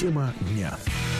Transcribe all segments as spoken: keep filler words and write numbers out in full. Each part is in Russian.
Тема дня.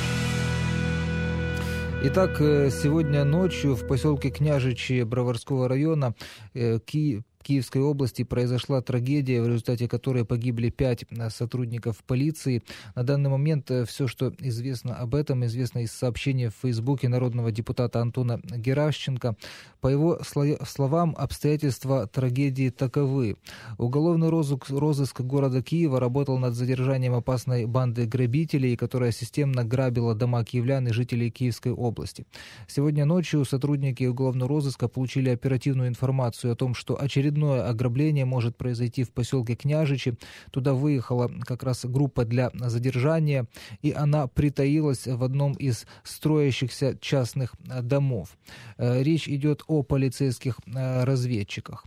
Итак, сегодня ночью в поселке Княжичи Броварского района Ки... Киевской области произошла трагедия, в результате которой погибли пять сотрудников полиции. На данный момент все, что известно об этом, известно из сообщения в Фейсбуке народного депутата Антона Геращенко. По его словам, обстоятельства трагедии таковы. Уголовный розыск, розыск города Киева работал над задержанием опасной банды грабителей, которая системно грабила дома киевлян и жителей Киевской области. Сегодня ночью сотрудники уголовного розыска получили оперативную информацию о том, что очередной Очередное ограбление может произойти в поселке Княжичи. Туда выехала как раз группа для задержания, и она притаилась в одном из строящихся частных домов. Речь идет о полицейских разведчиках.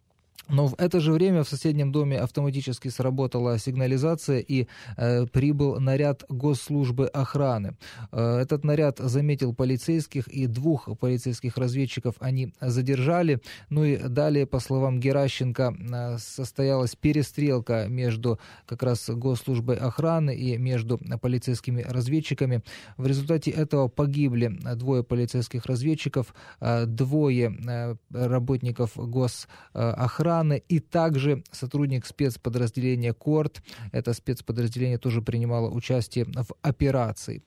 Но в это же время в соседнем доме автоматически сработала сигнализация, и э, прибыл наряд госслужбы охраны. Э, этот наряд заметил полицейских, и двух полицейских разведчиков они задержали. Ну и далее, по словам Геращенко, э, состоялась перестрелка между как раз госслужбой охраны и между полицейскими разведчиками. В результате этого погибли двое полицейских разведчиков, э, двое э, работников госохраны, и также сотрудник спецподразделения КОРТ. Это спецподразделение тоже принимало участие в операции.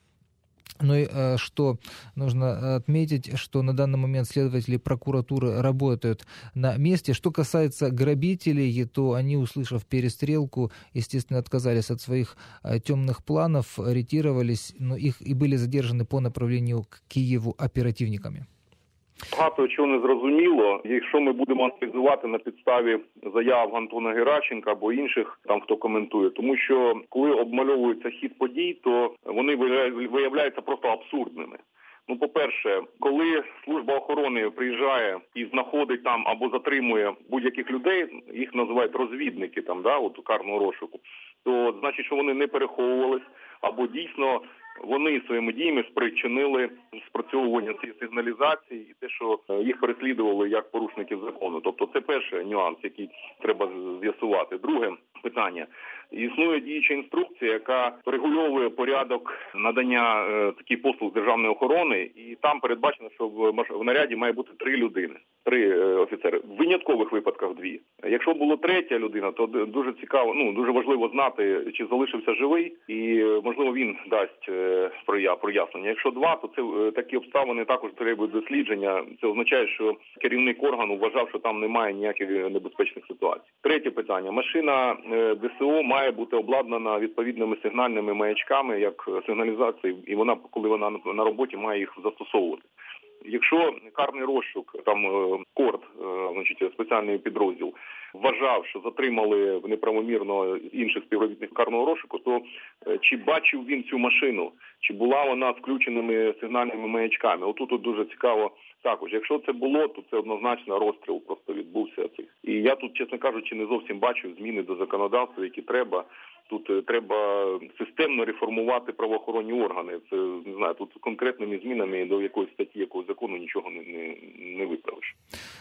Ну и э, что нужно отметить, что на данный момент следователи прокуратуры работают на месте. Что касается грабителей, то они, услышав перестрелку, естественно, отказались от своих э, темных планов, ретировались, но их и были задержаны по направлению к Киеву оперативниками. Багато чого не зрозуміло. Якщо ми будемо аналізувати на підставі заяв Антона Геращенка або інших, там хто коментує, тому що коли обмальовується хід подій, то вони виявляються просто абсурдними. Ну, по-перше, коли служба охорони приїжджає і знаходить там або затримує будь-яких людей, їх називають розвідники там, да, от карного розшуку, то значить, що вони не переховувались, або дійсно вони своїми діями спричинили спрацьовування цієї сигналізації і те, що їх переслідували як порушників закону. Тобто це перший нюанс, який треба з'ясувати. Друге питання. Існує діюча інструкція, яка регульовує порядок надання е, таких послуг державної охорони, і там передбачено, що в, в наряді має бути три людини, три е, офіцери. В виняткових випадках дві. Якщо було третя людина, то дуже цікаво, ну дуже важливо знати, чи залишився живий, і можливо він дасть е, прояснення. Якщо два, то це е, такі обставини також требують дослідження. Це означає, що керівник органу вважав, що там немає ніяких небезпечних ситуацій. Третє питання. Машина е, ДСО має має бути обладнана відповідними сигнальними маячками, як сигналізації, і вона, коли вона на роботі, має їх застосовувати. Якщо карний розшук, там КОРТ, значить, спеціальний підрозділ, вважав, що затримали неправомірно інших співробітників карного розшуку, то чи бачив він цю машину, чи була вона з включеними сигнальними маячками? Отут от дуже цікаво також. Якщо це було, то це однозначно розстріл просто відбувся цих. І я тут, чесно кажучи, не зовсім бачу зміни до законодавства, які треба. Тут треба системно реформувати правоохоронні органи. Це, не знаю, тут конкретними змінами до якоїсь статті, якогось закону нічого не, не, не виправиш.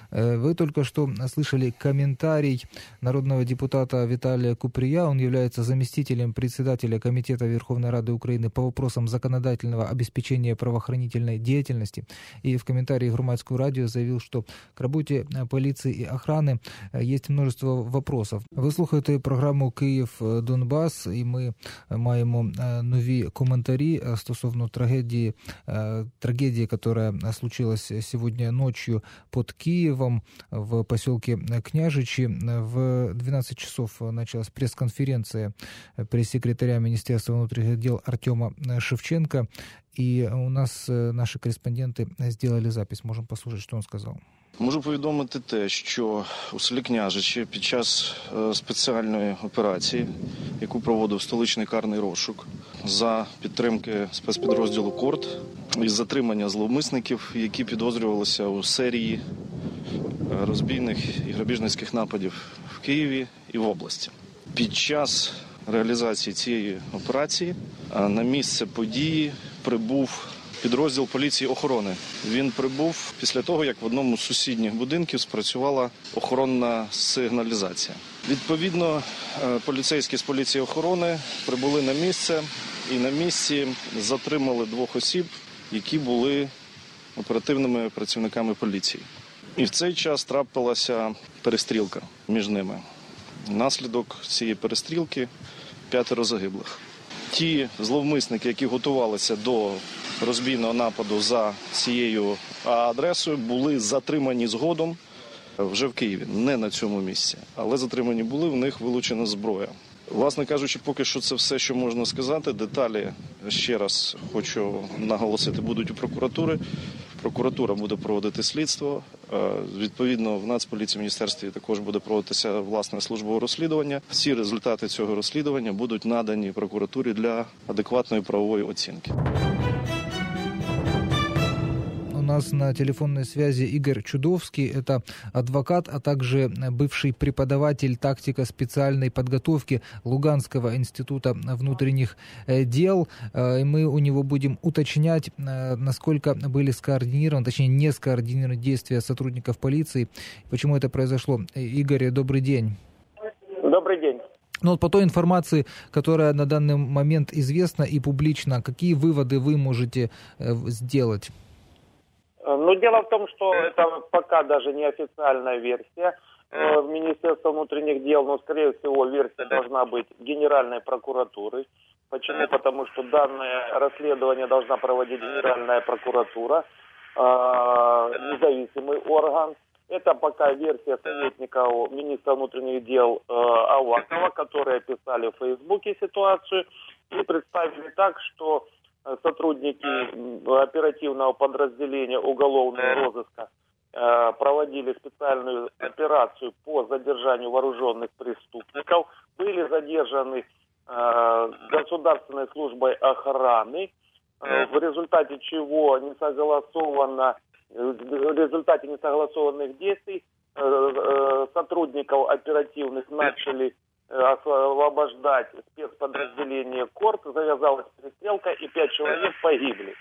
Вы только что слышали комментарий народного депутата Виталия Куприя. Он является заместителем председателя Комитета Верховной Рады Украины по вопросам законодательного обеспечения правоохранительной деятельности. И в комментарии Громадского радио заявил, что к работе полиции и охраны есть множество вопросов. Ви слухаєте програму «Київ-Донбас», і ми маємо нові коментарі стосовно трагедії, трагедии, которая случилась сегодня ночью под Киевом в поселке Княжичи. В двенадцать часов началась пресс-конференция пресс-секретаря Министерства внутренних дел Артема Шевченко, и у нас наши корреспонденты сделали запись. Можем послушать, что он сказал. Можу повідомити те, що у селі Княжичі під час спеціальної операції, яку проводив столичний карний розшук за підтримки спецпідрозділу КОРТ із затримання зловмисників, які підозрювалися у серії розбійних і грабіжницьких нападів в Києві і в області. Під час реалізації цієї операції на місце події прибув підрозділ поліції охорони. Він прибув після того, як в одному з сусідніх будинків спрацювала охоронна сигналізація. Відповідно, поліцейські з поліції охорони прибули на місце і на місці затримали двох осіб, які були оперативними працівниками поліції. І в цей час трапилася перестрілка між ними. Внаслідок цієї перестрілки п'ятеро загиблих. Ті зловмисники, які готувалися до розбійного нападу за цією адресою, були затримані згодом вже в Києві, не на цьому місці. Але затримані були, в них вилучена зброя. Власне кажучи, поки що це все, що можна сказати. Деталі, ще раз хочу наголосити, будуть у прокуратури. Прокуратура буде проводити слідство. Відповідно, в Нацполіції, в Міністерстві також буде проводитися власне службове розслідування. Всі результати цього розслідування будуть надані прокуратурі для адекватної правової оцінки. У нас на телефонной связи Игорь Чудовский, это адвокат, а также бывший преподаватель тактико-специальной подготовки Луганского института внутренних дел. И мы у него будем уточнять, насколько были скоординированы, точнее не скоординированы действия сотрудников полиции, почему это произошло. Игорь, добрый день. Добрый день. Ну вот по той информации, которая на данный момент известна и публична, какие выводы вы можете сделать? Ну, дело в том, что это пока даже не официальная версия э, Министерства внутренних дел, но, скорее всего, версия должна быть Генеральной прокуратуры. Почему? Потому что данное расследование должна проводить Генеральная прокуратура, э, независимый орган. Это пока версия советника министра внутренних дел э, Авакова, которые описали в Фейсбуке ситуацию и представили так, что сотрудники оперативного подразделения уголовного розыска э, проводили специальную операцию по задержанию вооруженных преступников. Были задержаны э, Государственной службой охраны, э, в результате чего не согласовано, в результате несогласованных действий э, э, сотрудников оперативных начали освобождать спецподразделение КОРТ, завязалась перестрелка и пять человек погибли.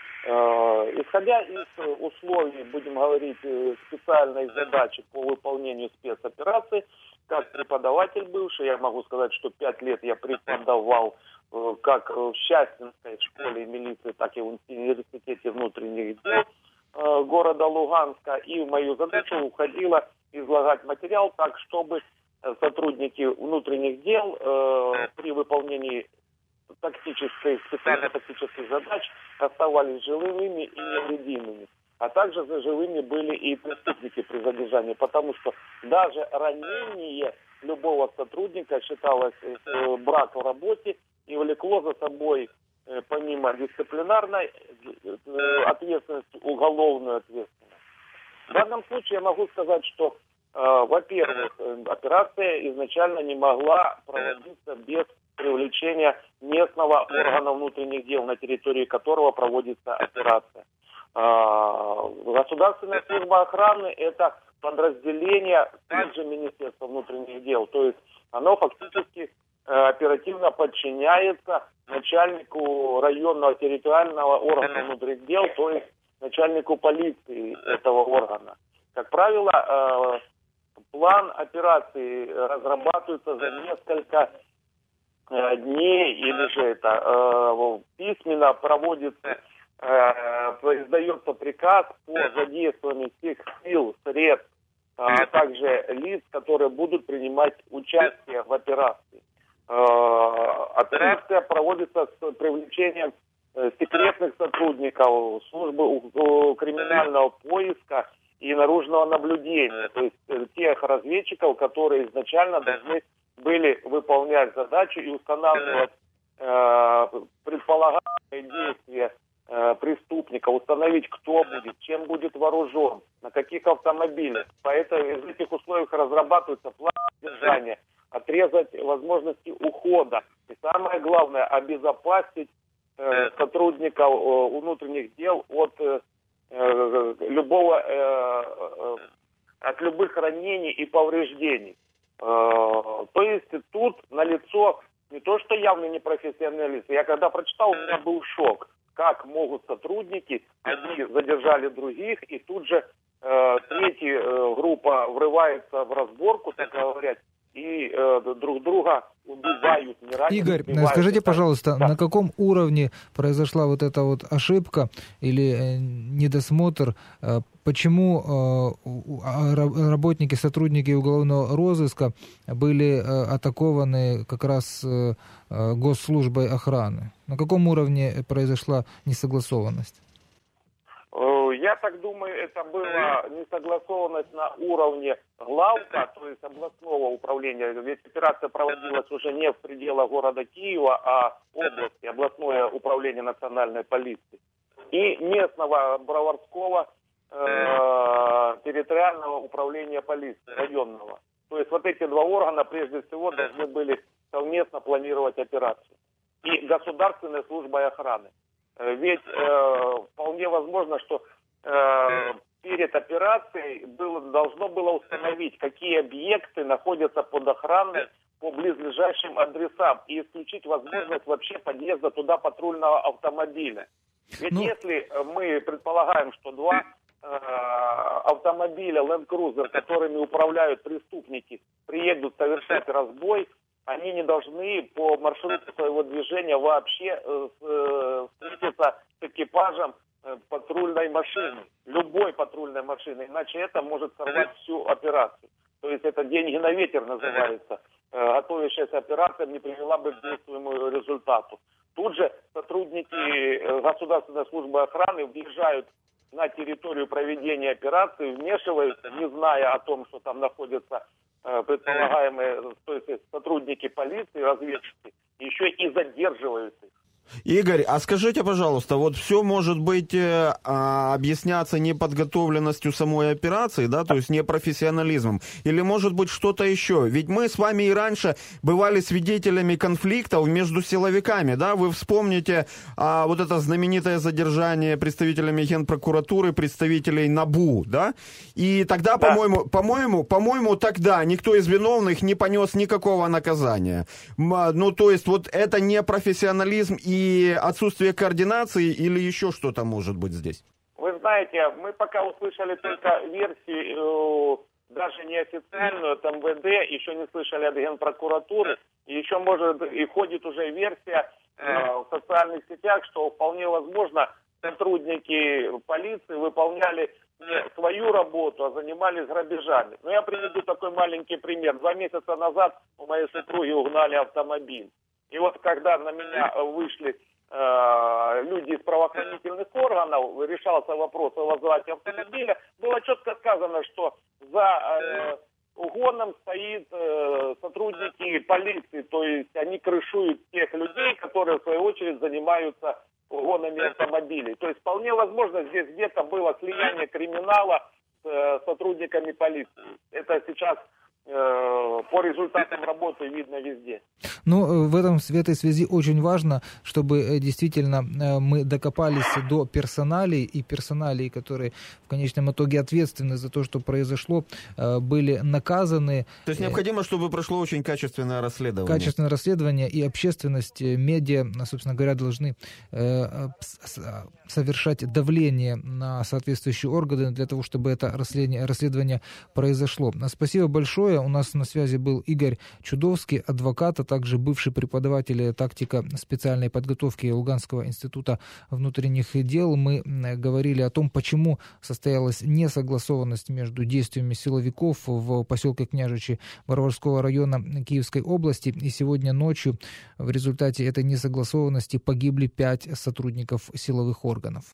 Исходя из условий, будем говорить, специальной задачи по выполнению спецоперации, как преподаватель бывший, я могу сказать, что пять лет я преподавал как в Счастьинской школе милиции, так и в университете внутренних дел города Луганска, и в мою задачу уходило излагать материал так, чтобы сотрудники внутренних дел э, при выполнении тактических, специально-тактических задач оставались живыми и невредимыми. А также живыми были и преступники при задержании, потому что даже ранение любого сотрудника считалось э, брак в работе и влекло за собой, э, помимо дисциплинарной э, ответственности, уголовную ответственность. В данном случае я могу сказать, что во-первых, операция изначально не могла проводиться без привлечения местного органа внутренних дел, на территории которого проводится операция. Государственная служба охраны – это подразделение также Министерства внутренних дел, то есть оно фактически оперативно подчиняется начальнику районного территориального органа внутренних дел, то есть начальнику полиции этого органа. Как правило, план операции разрабатывается за несколько э, дней, или же это э, письменно проводится, э, издается приказ по задействованию всех сил, средств, а также лиц, которые будут принимать участие в операции. Э, операция проводится с привлечением э, секретных сотрудников службы э, криминального поиска и наружного наблюдения, то есть э, тех разведчиков, которые изначально должны были выполнять задачу и устанавливать э, предполагаемые действия э, преступника, установить, кто будет, чем будет вооружен, на каких автомобилях. Поэтому из этих условий разрабатывается план содержания, отрезать возможности ухода. И самое главное, обезопасить э, сотрудников э, внутренних дел от э, любого, э, э, от любых ранений и повреждений. Э, то есть тут налицо не то, что явный непрофессионализм. Я когда прочитал, у меня был шок. Как могут сотрудники, одни задержали других, и тут же э, третья э, группа врывается в разборку, так говорят, и э, друг друга убивают, не ранят, Игорь, убивают. скажите, Это... пожалуйста, да. на каком уровне произошла вот эта вот ошибка или недосмотр? Почему работники, сотрудники уголовного розыска были атакованы как раз госслужбой охраны? На каком уровне произошла несогласованность? Я так думаю, это была несогласованность на уровне главка, то есть областного управления. Ведь операция проводилась уже не в пределах города Киева, а области, областное управление национальной полиции. И местного Броварского э, территориального управления полиции, районного. То есть вот эти два органа прежде всего должны были совместно планировать операцию. И государственная служба охраны. Ведь э, вполне возможно, что э, перед операцией было, должно было установить, какие объекты находятся под охраной по близлежащим адресам и исключить возможность вообще подъезда туда патрульного автомобиля. Ведь ну... если мы предполагаем, что два э, автомобиля Land Cruiser, которыми управляют преступники, приедут совершать разбой, они не должны по маршруту своего движения вообще э, встретиться с экипажем э, патрульной машины, любой патрульной машины, иначе это может сорвать всю операцию. То есть это деньги на ветер называется. Э, готовящаяся операция не привела бы к действуемому результату. Тут же сотрудники Государственной службы охраны въезжают на территорию проведения операции, вмешиваются, не зная о том, что там находятся предполагаемые, то есть сотрудники полиции, разведчики, еще и задерживают их. Игорь, а скажите, пожалуйста, вот все может быть э, а, объясняться неподготовленностью самой операции, да, то есть непрофессионализмом, или может быть что-то еще? Ведь мы с вами и раньше бывали свидетелями конфликтов между силовиками, да, вы вспомните а, вот это знаменитое задержание представителями Генпрокуратуры, представителей НАБУ, да, и тогда, да. по-моему, по-моему, по-моему, тогда никто из виновных не понес никакого наказания. Ну, то есть вот это не профессионализм и И отсутствие координации или еще что-то может быть здесь? Вы знаете, мы пока услышали только версию, даже неофициальную от эм вэ дэ, еще не слышали от Генпрокуратуры, и еще может и ходит уже версия э, в социальных сетях, что вполне возможно сотрудники полиции выполняли не свою работу, а занимались грабежами. Но я приведу такой маленький пример. Два месяца назад у моей супруги угнали автомобиль. И вот когда на меня вышли э, люди из правоохранительных органов, решался вопрос о возврате автомобиля, было четко сказано, что за э, угоном стоит э, сотрудники полиции, то есть они крышуют тех людей, которые в свою очередь занимаются угонами автомобилей. То есть вполне возможно здесь где-то было слияние криминала с э, сотрудниками полиции. Это сейчас по результатам работы видно везде. Ну, в, этом, в этой связи очень важно, чтобы действительно мы докопались до персоналей, и персоналей, которые в конечном итоге ответственны за то, что произошло, были наказаны. То есть необходимо, чтобы прошло очень качественное расследование. Качественное расследование, и общественность, медиа, собственно говоря, должны совершать давление на соответствующие органы для того, чтобы это расследование, расследование произошло. Спасибо большое. У нас на связи был Игорь Чудовский, адвокат, а также бывший преподаватель тактика специальной подготовки Луганского института внутренних дел. Мы говорили о том, почему состоялась несогласованность между действиями силовиков в поселке Княжичи Броварского района Киевской области. И сегодня ночью в результате этой несогласованности погибли пять сотрудников силовых органов.